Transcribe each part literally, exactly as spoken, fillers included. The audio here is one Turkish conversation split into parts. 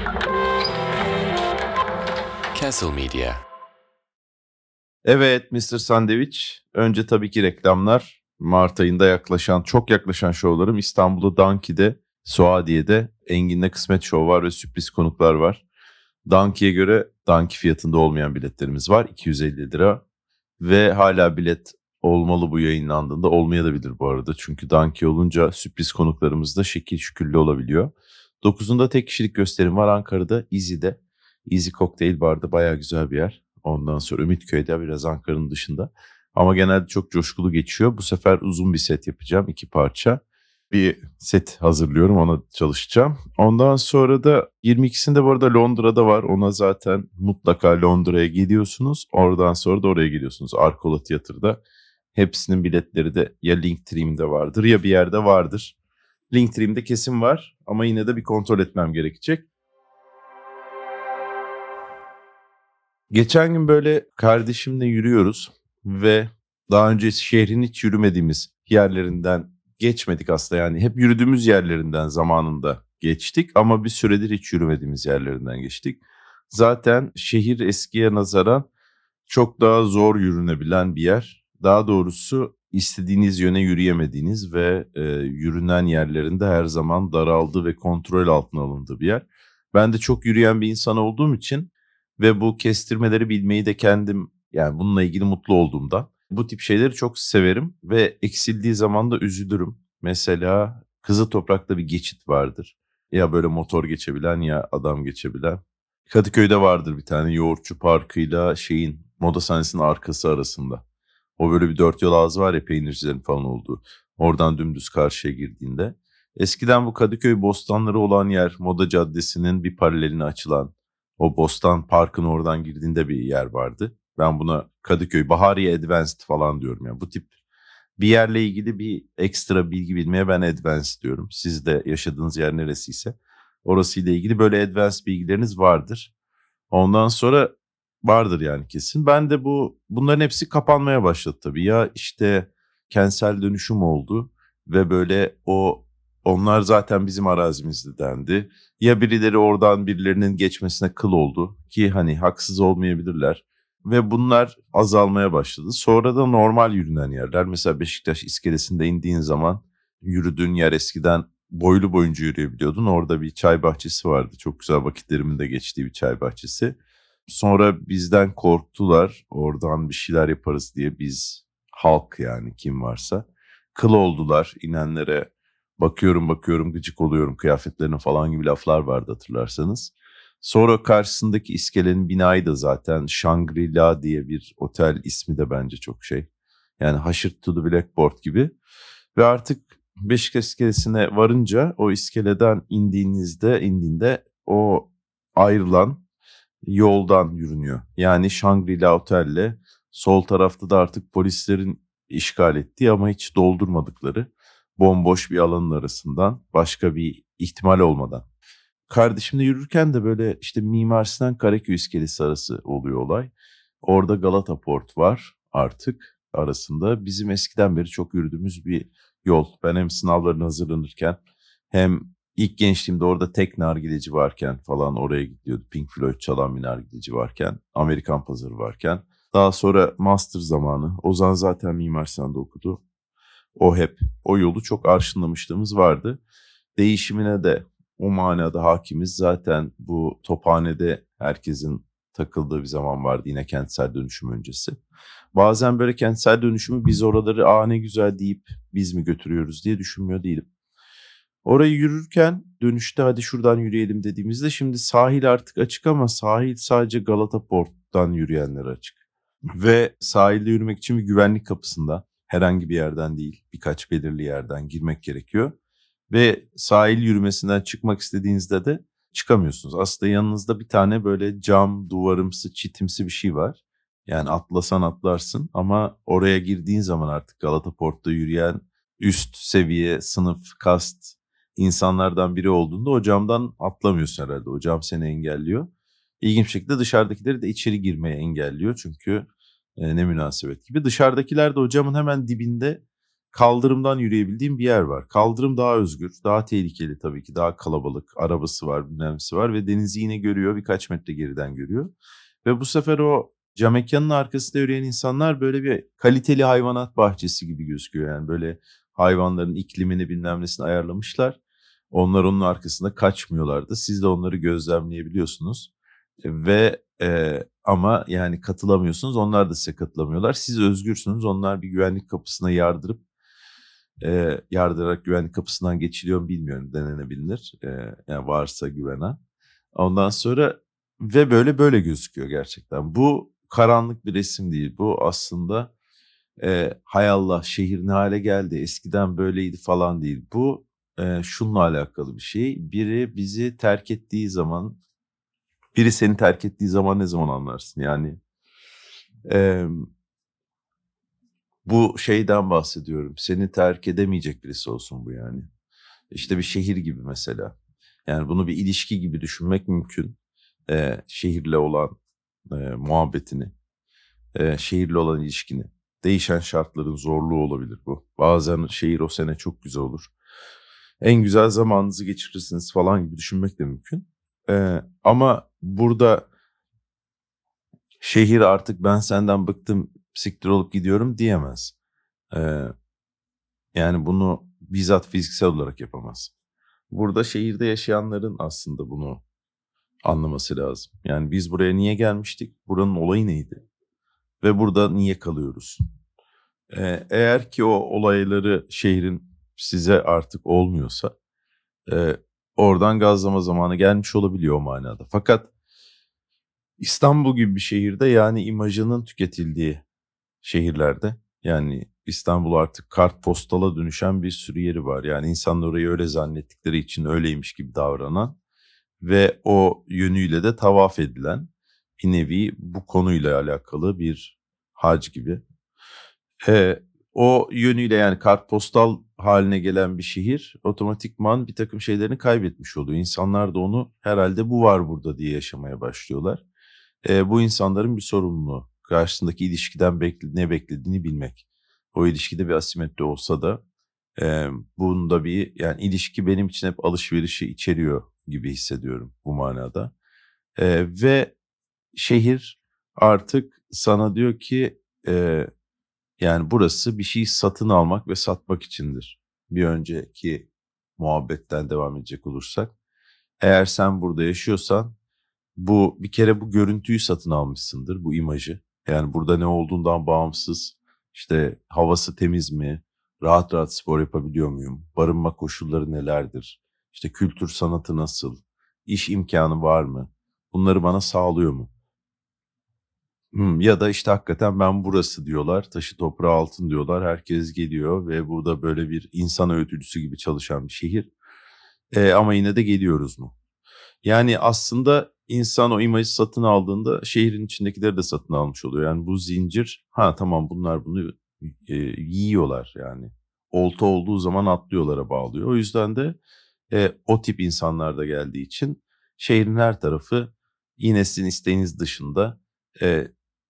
Castle Media. Evet mister Sandviç. Önce tabii ki reklamlar. Mart ayında yaklaşan, çok yaklaşan şovlarım İstanbul'da Danki'de, Suadiye'de Engin'le Kısmet Show var ve sürpriz konuklar var. Danki'ye göre Danki fiyatında olmayan biletlerimiz var. iki yüz elli lira. Ve hala bilet olmalı bu yayınlandığında. Olmayabilir bu arada. Çünkü Danki olunca sürpriz konuklarımız da şekil şüküllü olabiliyor. dokuzunda tek kişilik gösterim var Ankara'da, Easy'de. Easy Cocktail Bar'da bayağı güzel bir yer. Ondan sonra Ümitköy'de, biraz Ankara'nın dışında. Ama genelde çok coşkulu geçiyor. Bu sefer uzun bir set yapacağım. iki parça. Bir set hazırlıyorum, ona çalışacağım. Ondan sonra da yirmi ikisinde bu arada Londra'da var. Ona zaten mutlaka Londra'ya gidiyorsunuz. Oradan sonra da oraya gidiyorsunuz. Arkola Tiyatro'da. Hepsinin biletleri de ya Linktree'imde vardır ya bir yerde vardır. Linktree'imde kesin var ama yine de bir kontrol etmem gerekecek. Geçen gün böyle kardeşimle yürüyoruz ve daha önce şehrin hiç yürümediğimiz yerlerinden geçmedik aslında, yani hep yürüdüğümüz yerlerinden zamanında geçtik ama bir süredir hiç yürümediğimiz yerlerinden geçtik. Zaten şehir eskiye nazaran çok daha zor yürünebilen bir yer. Daha doğrusu istediğiniz yöne yürüyemediğiniz ve e, yürünen yerlerinde her zaman daraldığı ve kontrol altına alındığı bir yer. Ben de çok yürüyen bir insan olduğum için ve bu kestirmeleri bilmeyi de kendim, yani bununla ilgili mutlu olduğumda bu tip şeyleri çok severim ve eksildiği zaman da üzülürüm. Mesela Kızıl Toprak'ta bir geçit vardır. Ya böyle motor geçebilen ya adam geçebilen. Kadıköy'de vardır bir tane, Yoğurtçu Parkı'yla şeyin Moda sahnesinin arkası arasında. O böyle bir dört yol ağzı var ya, peynircilerin falan olduğu. Oradan dümdüz karşıya girdiğinde. Eskiden bu Kadıköy bostanları olan yer, Moda Caddesi'nin bir paraleline açılan, o Bostan Park'ın oradan girdiğinde bir yer vardı. Ben buna Kadıköy Bahariye Advanced falan diyorum. Yani bu tip bir yerle ilgili bir ekstra bilgi bilmeye ben advanced diyorum. Siz de yaşadığınız yer neresiyse orasıyla ilgili böyle advanced bilgileriniz vardır. Ondan sonra vardır yani kesin. Ben de bu bunların hepsi kapanmaya başladı tabii. Ya işte kentsel dönüşüm oldu ve böyle o onlar zaten bizim arazimizdi dendi. Ya birileri oradan birilerinin geçmesine kıl oldu ki hani haksız olmayabilirler. Ve bunlar azalmaya başladı. Sonra da normal yürünen yerler. Mesela Beşiktaş iskelesinde indiğin zaman yürüdüğün yer, eskiden boylu boyunca yürüyebiliyordun. Orada bir çay bahçesi vardı. Çok güzel vakitlerimin de geçtiği bir çay bahçesi. Sonra bizden korktular. Oradan bir şeyler yaparız diye biz, halk yani kim varsa, kıl oldular. İnenlere bakıyorum bakıyorum gıcık oluyorum kıyafetlerine falan gibi laflar vardı, hatırlarsanız. Sonra karşısındaki iskelenin binayı da zaten Shangri-La diye bir otel, ismi de bence çok şey. Yani Haşırt to the Blackboard gibi. Ve artık Beşiktaş iskelesine varınca o iskeleden indiğinizde indiğinde o ayrılan yoldan yürünüyor. Yani Shangri-La Otel'le sol tarafta da artık polislerin işgal ettiği ama hiç doldurmadıkları bomboş bir alanın arasından, başka bir ihtimal olmadan. Kardeşimle yürürken de böyle işte Mimar Sinan Karaköy iskelesi arası oluyor olay. Orada Galata Port var artık arasında. Bizim eskiden beri çok yürüdüğümüz bir yol. Ben hem sınavlarına hazırlanırken hem ilk gençliğimde orada tek nargileci varken falan oraya gidiyordum. Pink Floyd çalan bir nargileci varken, Amerikan Pazarı varken. Daha sonra master zamanı. Ozan zaten Mimar Sinan'da okudu. O hep o yolu çok arşınlamışlığımız vardı. Değişimine de o manada hakimiz. Zaten bu Tophane'de herkesin takıldığı bir zaman vardı yine, kentsel dönüşüm öncesi. Bazen böyle kentsel dönüşümü biz oraları aa ne güzel deyip biz mi götürüyoruz diye düşünmüyor değilim. Orayı yürürken dönüşte hadi şuradan yürüyelim dediğimizde, şimdi sahil artık açık ama sahil sadece Galata Port'tan yürüyenlere açık. Ve sahilde yürümek için bir güvenlik kapısında, herhangi bir yerden değil, birkaç belirli yerden girmek gerekiyor. Ve sahil yürümesinden çıkmak istediğinizde de çıkamıyorsunuz. Aslında yanınızda bir tane böyle cam, duvarımsı, çitimsi bir şey var. Yani atlasan atlarsın ama oraya girdiğin zaman artık Galata Port'ta yürüyen üst seviye, sınıf, kast insanlardan biri olduğunda o camdan atlamıyorsun herhalde. O cam seni engelliyor. İlginç bir şekilde dışarıdakileri de içeri girmeye engelliyor. Çünkü e, ne münasebet gibi. Dışarıdakiler de o camın hemen dibinde kaldırımdan yürüyebildiğim bir yer var. Kaldırım daha özgür, daha tehlikeli tabii ki, daha kalabalık. Arabası var, bilmem nesi var ve denizi yine görüyor, birkaç metre geriden görüyor. Ve bu sefer o cam mekanın arkasında yürüyen insanlar böyle bir kaliteli hayvanat bahçesi gibi gözüküyor. Yani böyle hayvanların iklimini bilmem nesini ayarlamışlar. Onlar onun arkasında kaçmıyorlardı. Siz de onları gözlemleyebiliyorsunuz. Ve e, ama yani katılamıyorsunuz. Onlar da size katılamıyorlar. Siz özgürsünüz. Onlar bir güvenlik kapısına yardırıp e, yardırarak güvenlik kapısından geçiliyor mu bilmiyorum. Denenebilir. E, yani varsa güvenen. Ondan sonra ve böyle böyle gözüküyor gerçekten. Bu karanlık bir resim değil. Bu aslında e, hay Allah şehir ne hale geldi, eskiden böyleydi falan değil. Bu e, şununla alakalı bir şey. Biri bizi terk ettiği zaman, biri seni terk ettiği zaman ne zaman anlarsın? Yani e, bu şeyden bahsediyorum. Seni terk edemeyecek birisi olsun bu yani. İşte bir şehir gibi mesela. Yani bunu bir ilişki gibi düşünmek mümkün. E, şehirle olan e, muhabbetini, e, şehirle olan ilişkini. Değişen şartların zorluğu olabilir bu. Bazen şehir o sene çok güzel olur. En güzel zamanınızı geçirirsiniz falan gibi düşünmek de mümkün. E, ama burada şehir artık ben senden bıktım, siktir olup gidiyorum diyemez. E, yani bunu bizzat fiziksel olarak yapamaz. Burada şehirde yaşayanların aslında bunu anlaması lazım. Yani biz buraya niye gelmiştik? Buranın olayı neydi? Ve burada niye kalıyoruz? Ee, eğer ki o olayları şehrin size artık olmuyorsa e, oradan gazlama zamanı gelmiş olabiliyor o manada. Fakat İstanbul gibi bir şehirde yani imajının tüketildiği şehirlerde yani İstanbul artık kartpostala dönüşen bir sürü yeri var. Yani insanlar orayı öyle zannettikleri için öyleymiş gibi davranan ve o yönüyle de tavaf edilen bir nevi bu konuyla alakalı bir hac gibi. Ee, o yönüyle yani kartpostal haline gelen bir şehir otomatikman bir takım şeylerini kaybetmiş oluyor. İnsanlar da onu herhalde bu var burada diye yaşamaya başlıyorlar. Ee, bu insanların bir sorumluluğu. Karşısındaki ilişkiden bekle, ne beklediğini bilmek. O ilişkide bir asimetri olsa da e, bunda bir yani ilişki benim için hep alışverişi içeriyor gibi hissediyorum bu manada. Ee, ve şehir artık sana diyor ki e, yani burası bir şey satın almak ve satmak içindir. Bir önceki muhabbetten devam edecek olursak. Eğer sen burada yaşıyorsan bu bir kere bu görüntüyü satın almışsındır, bu imajı. Yani burada ne olduğundan bağımsız işte havası temiz mi, rahat rahat spor yapabiliyor muyum, barınma koşulları nelerdir, işte kültür sanatı nasıl, iş imkanı var mı, bunları bana sağlıyor mu? Hmm, ya da işte hakikaten ben burası diyorlar, taşı toprağı altın diyorlar, herkes geliyor ve bu da böyle bir insan öğütücüsü gibi çalışan bir şehir. Ee, ama yine de geliyoruz mu? Yani aslında insan o imajı satın aldığında şehrin içindekileri de satın almış oluyor. Yani bu zincir, ha tamam bunlar bunu e, yiyorlar yani. Olta olduğu zaman atlıyorlara bağlıyor. O yüzden de e, o tip insanlar da geldiği için şehrin her tarafı yine sizin isteğiniz dışında e,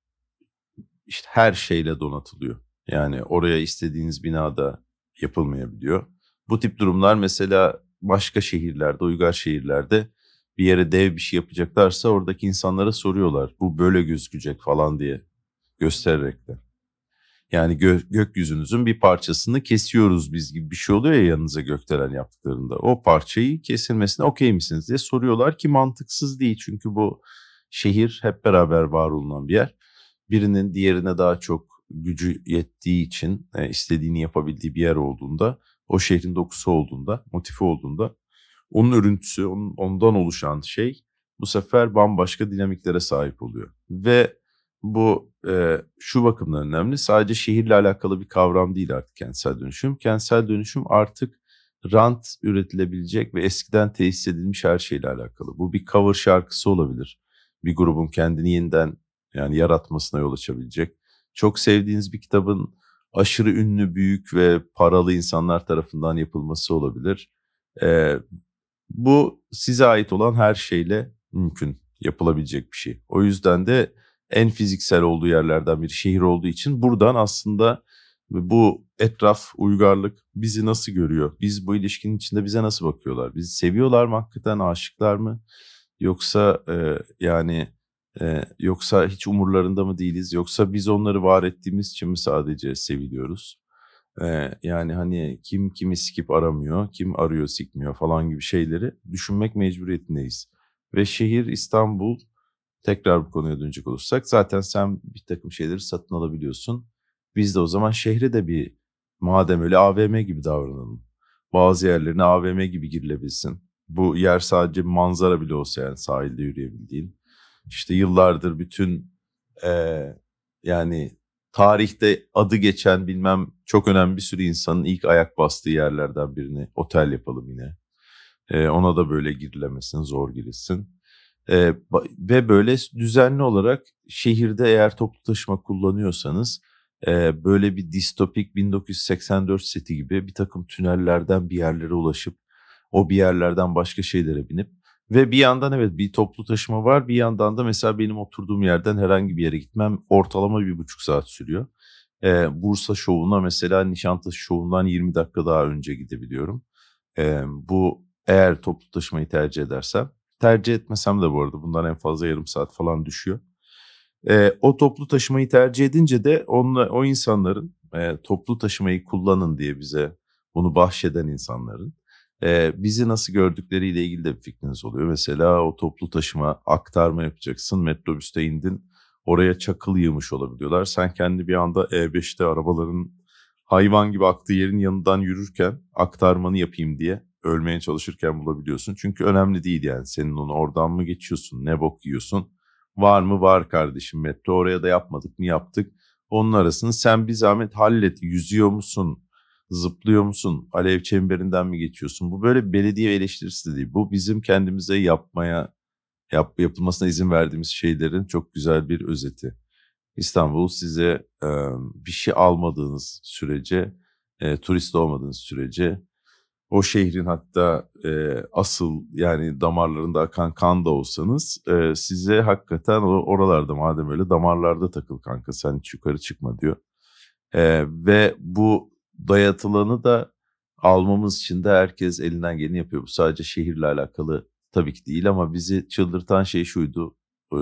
işte her şeyle donatılıyor. Yani oraya istediğiniz binada yapılmayabiliyor. Bu tip durumlar mesela başka şehirlerde, uygar şehirlerde bir yere dev bir şey yapacaklarsa oradaki insanlara soruyorlar. Bu böyle gözükecek falan diye göstererek de. Yani gö- gökyüzünüzün bir parçasını kesiyoruz biz gibi bir şey oluyor ya yanınıza gökdelen yaptıklarında. O parçayı kesilmesine okey misiniz diye soruyorlar ki mantıksız değil. Çünkü bu şehir hep beraber var olunan bir yer. Birinin diğerine daha çok gücü yettiği için e, istediğini yapabildiği bir yer olduğunda, o şehrin dokusu olduğunda, motifi olduğunda onun örüntüsü, onun, ondan oluşan şey bu sefer bambaşka dinamiklere sahip oluyor. Ve bu e, şu bakımdan önemli. Sadece şehirle alakalı bir kavram değil artık kentsel dönüşüm. Kentsel dönüşüm artık rant üretilebilecek ve eskiden tesis edilmiş her şeyle alakalı. Bu bir cover şarkısı olabilir. Bir grubun kendini yeniden yani yaratmasına yol açabilecek. Çok sevdiğiniz bir kitabın aşırı ünlü, büyük ve paralı insanlar tarafından yapılması olabilir. E, bu size ait olan her şeyle mümkün yapılabilecek bir şey. O yüzden de en fiziksel olduğu yerlerden biri şehir olduğu için buradan aslında Ve bu etraf, uygarlık bizi nasıl görüyor? Biz bu ilişkinin içinde bize nasıl bakıyorlar? Bizi seviyorlar mı hakikaten, aşıklar mı? Yoksa e, yani e, yoksa hiç umurlarında mı değiliz? Yoksa biz onları var ettiğimiz için mi sadece seviliyoruz? E, yani hani kim kimi sikip aramıyor, kim arıyor sikmiyor falan gibi şeyleri düşünmek mecburiyetindeyiz. Ve şehir İstanbul, tekrar bu konuya dönecek olursak, zaten sen bir takım şeyleri satın alabiliyorsun. Biz de o zaman şehre de bir, madem öyle, A V M gibi davranalım. Bazı yerlerine A V M gibi girilebilsin. Bu yer sadece manzara bile olsa, yani sahilde yürüyebildiğin. İşte yıllardır bütün eee, yani tarihte adı geçen bilmem çok önemli bir sürü insanın ilk ayak bastığı yerlerden birini otel yapalım yine. Eee, ona da böyle girilemesin, zor girilsin. Eee, ba- ve böyle düzenli olarak şehirde eğer toplu taşıma kullanıyorsanız eee, böyle bir distopik bin dokuz yüz seksen dört seti gibi bir takım tünellerden bir yerlere ulaşıp o bir yerlerden başka şeylere binip ve bir yandan evet bir toplu taşıma var, bir yandan da mesela benim oturduğum yerden herhangi bir yere gitmem ortalama bir buçuk saat sürüyor. Eee, Bursa şovuna mesela Nişantaşı şovundan yirmi dakika daha önce gidebiliyorum. Eee, bu eğer toplu taşımayı tercih edersem. Tercih etmesem de bu arada bundan en fazla yarım saat falan düşüyor. Eee, o toplu taşımayı tercih edince de onla, o insanların eee, toplu taşımayı kullanın diye bize bunu bahşeden insanların eee, bizi nasıl gördükleriyle ilgili de bir fikriniz oluyor. Mesela o toplu taşıma aktarma yapacaksın, metrobüste indin, oraya çakıl yığmış olabiliyorlar. Sen kendi bir anda E beşte arabaların hayvan gibi aktığı yerin yanından yürürken aktarmanı yapayım diye ölmeye çalışırken bulabiliyorsun. Çünkü önemli değil yani, senin onu oradan mı geçiyorsun, ne bok yiyorsun. Var mı? Var kardeşim metro, oraya da yapmadık mı? Yaptık. Onun arasını sen bir zahmet hallet. Yüzüyor musun? Zıplıyor musun? Alev çemberinden mi geçiyorsun? Bu böyle bir belediye eleştirisi de değil. Bu bizim kendimize yapmaya, yap, yapılmasına izin verdiğimiz şeylerin çok güzel bir özeti. İstanbul size e, bir şey almadığınız sürece, e, turist olmadığınız sürece, o şehrin hatta e, asıl yani damarlarında akan kan da olsanız e, size hakikaten o- oralarda, madem öyle damarlarda takıl kanka sen hiç yukarı çıkma diyor. E, ve bu dayatılanı da almamız için de herkes elinden geleni yapıyor. Bu sadece şehirle alakalı tabii ki değil ama bizi çıldırtan şey şuydu. E,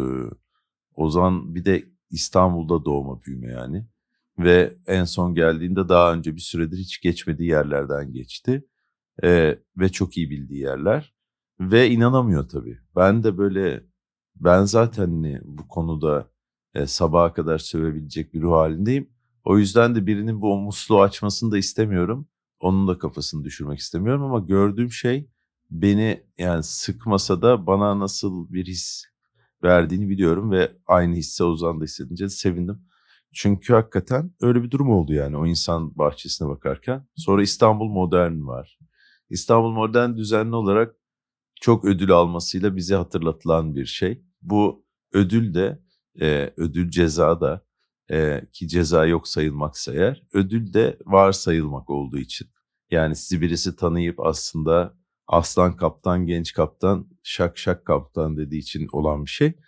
Ozan bir de İstanbul'da doğma büyüme yani. Ve en son geldiğinde daha önce bir süredir hiç geçmediği yerlerden geçti. Ee, ve çok iyi bildiği yerler. Ve inanamıyor tabii. Ben de böyle, ben zaten hani bu konuda e, sabaha kadar sövebilecek bir ruh halindeyim. O yüzden de birinin bu musluğu açmasını da istemiyorum. Onun da kafasını düşürmek istemiyorum ama gördüğüm şey beni yani sıkmasa da bana nasıl bir his verdiğini biliyorum ve aynı hisse Ozan da hissedince de sevindim. Çünkü hakikaten öyle bir durum oldu yani o insan bahçesine bakarken. Sonra İstanbul Modern var. İstanbul Modern düzenli olarak çok ödül almasıyla bize hatırlatılan bir şey. Bu ödül de e, ödül ceza da e, ki ceza yok sayılmaksa eğer, ödül de var sayılmak olduğu için. Yani sizi birisi tanıyıp aslında aslan kaptan, genç kaptan, şak şak kaptan dediği için olan bir şey.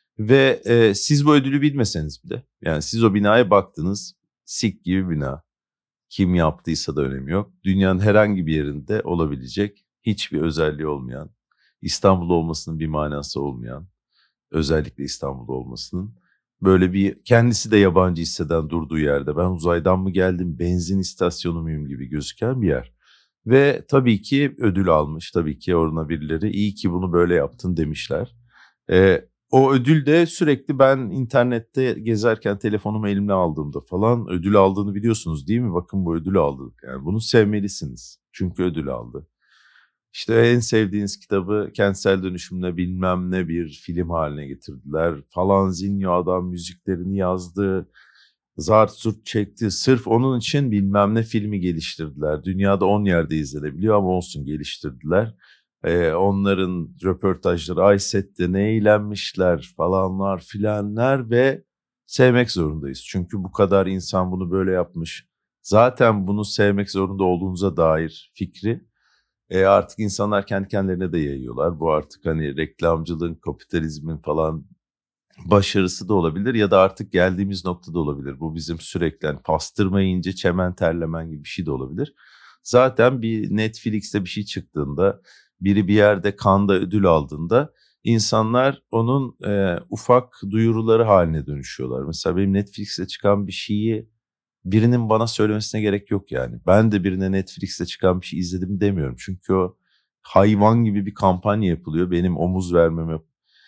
Ve e, siz bu ödülü bilmeseniz bile, yani siz o binaya baktınız, sik gibi bina. Kim yaptıysa da önemi yok. Dünyanın herhangi bir yerinde olabilecek, hiçbir özelliği olmayan, İstanbul olmasının bir manası olmayan, özellikle İstanbul'da olmasının, böyle bir kendisi de yabancı hisseden durduğu yerde ben uzaydan mı geldim, benzin istasyonu muyum gibi gözüken bir yer. Ve tabii ki ödül almış, tabii ki orada birileri iyi ki bunu böyle yaptın demişler. Ee, O ödül de sürekli ben internette gezerken telefonumu elimle aldığımda falan, ödül aldığını biliyorsunuz değil mi? Bakın bu ödülü aldık. Yani bunu sevmelisiniz. Çünkü ödül aldı. İşte en sevdiğiniz kitabı kentsel dönüşümle bilmem ne bir film haline getirdiler. Falan Zinyo adam müziklerini yazdı. Zart zurt çekti. Sırf onun için bilmem ne filmi geliştirdiler. Dünyada on yerde izlenebiliyor ama olsun, geliştirdiler. Ee, onların röportajları, ay sette ne eğlenmişler falanlar filanlar ve sevmek zorundayız. Çünkü bu kadar insan bunu böyle yapmış. Zaten bunu sevmek zorunda olduğunuza dair fikri e, artık insanlar kendi kendilerine de yayıyorlar. Bu artık hani reklamcılığın, kapitalizmin falan başarısı da olabilir ya da artık geldiğimiz nokta da olabilir. Bu bizim sürekli hani pastırma yiyince çemen terlemen gibi bir şey de olabilir. Zaten bir Netflix'te bir şey çıktığında, biri bir yerde Cannes'da ödül aldığında insanlar onun e, ufak duyuruları haline dönüşüyorlar. Mesela benim Netflix'te çıkan bir şeyi birinin bana söylemesine gerek yok yani. Ben de birine Netflix'te çıkan bir şey izledim demiyorum. Çünkü o hayvan gibi bir kampanya yapılıyor. Benim omuz vermeme,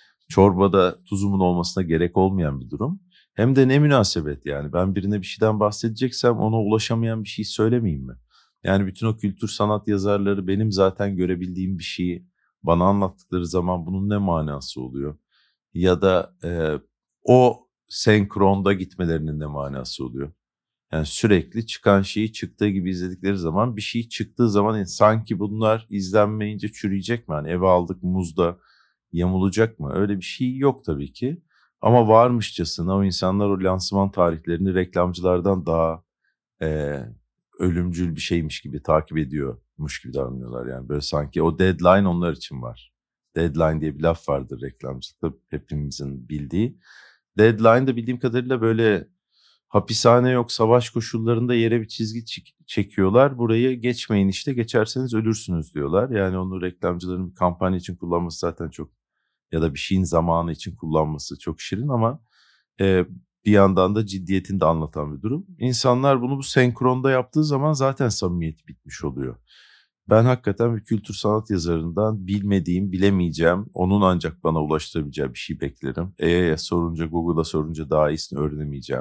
çorbada tuzumun olmasına gerek olmayan bir durum. Hem de ne münasebet yani. Ben birine bir şeyden bahsedeceksem ona ulaşamayan bir şey söylemeyeyim mi? Yani bütün o kültür sanat yazarları benim zaten görebildiğim bir şeyi bana anlattıkları zaman bunun ne manası oluyor? Ya da e, o senkronda gitmelerinin ne manası oluyor? Yani sürekli çıkan şeyi çıktığı gibi izledikleri zaman bir şey çıktığı zaman sanki bunlar izlenmeyince çürüyecek mi? Hani eve aldık muzda yamulacak mı? Öyle bir şey yok tabii ki. Ama varmışçasına o insanlar o lansman tarihlerini reklamcılardan daha e, ölümcül bir şeymiş gibi takip ediyormuş gibi davranıyorlar. Yani böyle sanki o deadline onlar için var. Deadline diye bir laf vardır reklamcılıkta hepimizin bildiği. Deadline da bildiğim kadarıyla böyle hapishane yok, savaş koşullarında yere bir çizgi çekiyorlar. Burayı geçmeyin işte, geçerseniz ölürsünüz diyorlar. Yani onu reklamcıların bir kampanya için kullanması zaten çok, ya da bir şeyin zamanı için kullanması çok şirin ama e, bir yandan da ciddiyetini de anlatan bir durum. İnsanlar bunu bu senkronda yaptığı zaman zaten samimiyet bitmiş oluyor. Ben hakikaten bir kültür sanat yazarından bilmediğim, bilemeyeceğim, onun ancak bana ulaştırabileceği bir şey beklerim. A I'ye sorunca, Google'a sorunca daha iyisini öğrenemeyeceğim.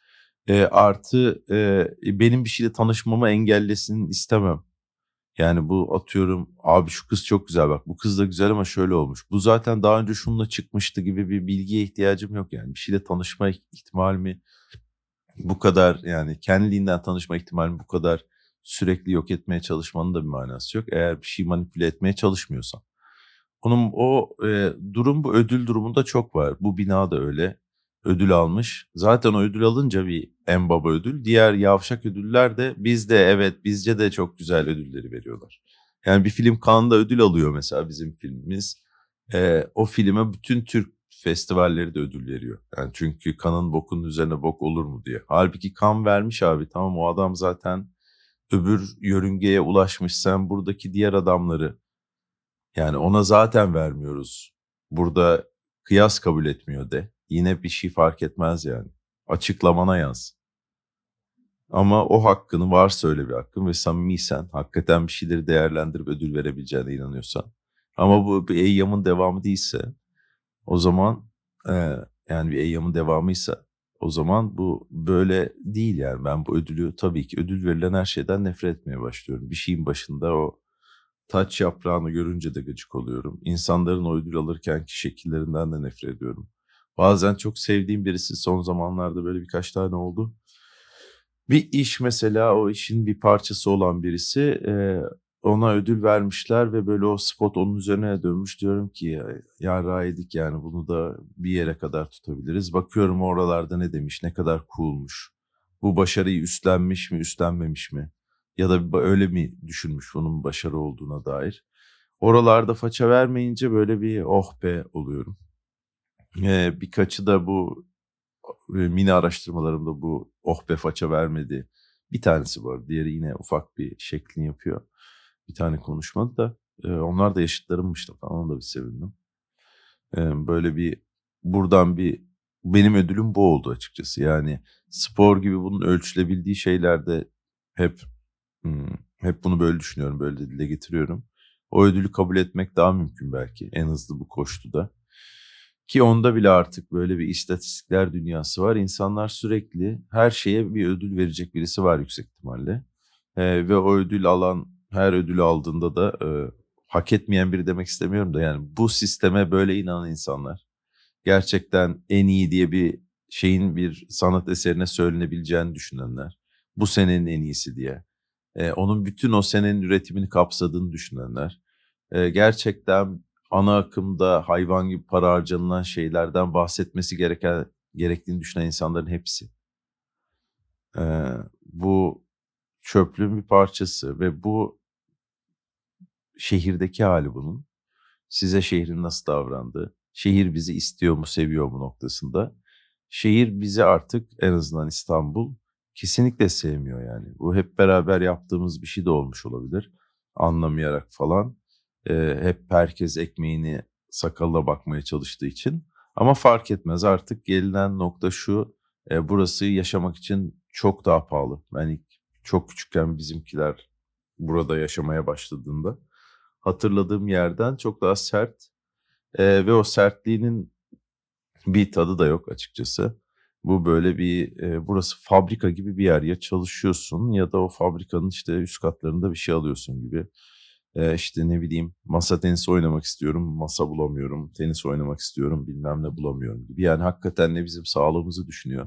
E, artı e, benim bir şeyle tanışmamı engellesin istemem. Yani bu atıyorum abi şu kız çok güzel bak bu kız da güzel ama şöyle olmuş. Bu zaten daha önce şununla çıkmıştı gibi bir bilgiye ihtiyacım yok yani. Bir şeyle tanışma ihtimalimi bu kadar, yani kendiliğinden tanışma ihtimalimi bu kadar sürekli yok etmeye çalışmanın da bir manası yok. Eğer bir şey manipüle etmeye çalışmıyorsan. Onun o e, durum, bu ödül durumunda çok var. Bu bina da öyle. Ödül almış. Zaten o ödül alınca bir en baba ödül. Diğer yavşak ödüller de bizde, evet bizce de çok güzel ödülleri veriyorlar. Yani bir film Cannes'da ödül alıyor mesela bizim filmimiz. E, o filme bütün Türk festivalleri de ödül veriyor. Yani çünkü Cannes'ın bokunun üzerine bok olur mu diye. Halbuki Cannes vermiş abi, tamam o adam zaten öbür yörüngeye ulaşmış. Sen buradaki diğer adamları, yani ona zaten vermiyoruz. Burada kıyas kabul etmiyor de. Yine bir şey fark etmez yani. Açıklamana yaz. Ama o hakkını, varsa öyle bir hakkın ve samimiysen, hakikaten bir şeyleri değerlendirip ödül verebileceğine inanıyorsan. Ama bu bir eyyamın devamı değilse, o zaman e, yani bir eyyamın devamıysa, o zaman bu böyle değil yani. Ben bu ödülü, tabii ki ödül verilen her şeyden nefret etmeye başlıyorum. Bir şeyin başında o taç yaprağını görünce de gıcık oluyorum. İnsanların o ödül alırkenki şekillerinden de nefret ediyorum. Bazen çok sevdiğim birisi, son zamanlarda böyle birkaç tane oldu. Bir iş mesela, o işin bir parçası olan birisi, e, ona ödül vermişler ve böyle o spot onun üzerine dönmüş. Diyorum ki ya, ya raydik yani, bunu da bir yere kadar tutabiliriz. Bakıyorum oralarda ne demiş, ne kadar coolmuş. Bu başarıyı üstlenmiş mi, üstlenmemiş mi? Ya da öyle mi düşünmüş bunun başarı olduğuna dair. Oralarda faça vermeyince böyle bir oh be oluyorum. Ee, birkaçı da bu e, mini araştırmalarımda bu oh be faça vermedi. Bir tanesi var. Diğeri yine ufak bir şeklini yapıyor. Bir tane konuşmadı da. E, onlar da yaşıtlarımmış da falan. Ona da bir sevindim. E, böyle bir buradan bir, benim ödülüm bu oldu açıkçası. Yani spor gibi bunun ölçülebildiği şeylerde hep hmm, hep bunu böyle düşünüyorum. Böyle de dile getiriyorum. O ödülü kabul etmek daha mümkün belki. En hızlı bu koştuda. Ki onda bile artık böyle bir istatistikler dünyası var. İnsanlar sürekli her şeye bir ödül verecek birisi var yüksek ihtimalle. Ee, ve o ödül alan, her ödülü aldığında da e, hak etmeyen biri demek istemiyorum da, yani bu sisteme böyle inanan insanlar. Gerçekten en iyi diye bir şeyin bir sanat eserine söylenebileceğini düşünenler. Bu senenin en iyisi diye. Ee, onun bütün o senenin üretimini kapsadığını düşünenler. Ee, gerçekten ana akımda hayvan gibi para harcanılan şeylerden bahsetmesi gereken gerektiğini düşünen insanların hepsi. Ee, bu çöplüğün bir parçası ve bu şehirdeki hali bunun. Size şehrin nasıl davrandığı. şehir bizi istiyor mu, seviyor mu noktasında. Şehir bizi artık, en azından İstanbul, kesinlikle sevmiyor yani. Bu hep beraber yaptığımız bir şey de olmuş olabilir. Anlamayarak falan. Ee, hep herkes ekmeğini sakalla bakmaya çalıştığı için. Ama fark etmez, artık gelinen nokta şu: e, burası yaşamak için çok daha pahalı. Ben ilk çok küçükken bizimkiler burada yaşamaya başladığında hatırladığım yerden çok daha sert, e, ve o sertliğinin bir tadı da yok açıkçası. Bu böyle bir, e, burası fabrika gibi bir yer. Ya çalışıyorsun ya da o fabrikanın işte üst katlarında bir şey alıyorsun gibi. E, işte ne bileyim, masa tenisi oynamak istiyorum, masa bulamıyorum. Tenis oynamak istiyorum, bilmem ne bulamıyorum gibi. Yani hakikaten ne bizim sağlığımızı düşünüyor,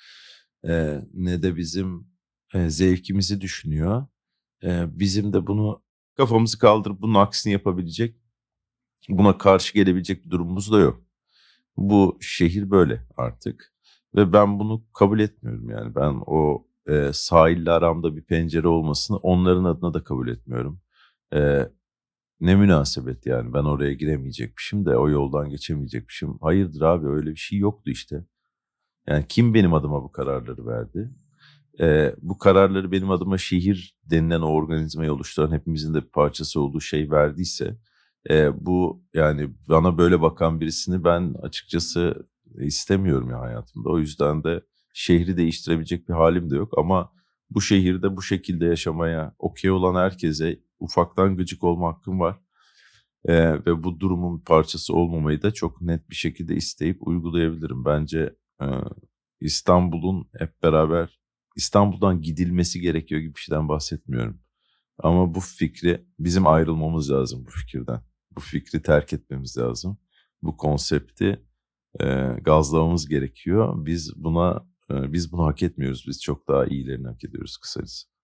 e, ne de bizim e, zevkimizi düşünüyor. E, bizim de bunu kafamızı kaldırıp bunun aksini yapabilecek, buna karşı gelebilecek bir durumumuz da yok. Bu şehir böyle artık ve ben bunu kabul etmiyorum yani. Ben o, eee, sahille aramda bir pencere olmasını onların adına da kabul etmiyorum. Eee, Ne münasebet yani, ben oraya giremeyecekmişim de o yoldan geçemeyecekmişim. Hayırdır abi, öyle bir şey yoktu işte. Yani kim benim adıma bu kararları verdi? Eee, bu kararları benim adıma şehir denilen o organizmayı oluşturan, hepimizin de bir parçası olduğu şey verdiyse, eee, bu yani bana böyle bakan birisini ben açıkçası istemiyorum ya hayatımda. O yüzden de şehri değiştirebilecek bir halim de yok ama bu şehirde bu şekilde yaşamaya okey olan herkese ufaktan gıcık olma hakkım var. Eee, ve bu durumun bir parçası olmamayı da çok net bir şekilde isteyip uygulayabilirim. Bence eee, İstanbul'un hep beraber İstanbul'dan gidilmesi gerekiyor gibi bir şeyden bahsetmiyorum. Ama bu fikri, bizim ayrılmamız lazım bu fikirden. Bu fikri terk etmemiz lazım. Bu konsepti eee, gazlamamız gerekiyor. Biz buna eee, biz bunu hak etmiyoruz. Biz çok daha iyilerini hak ediyoruz kısacası.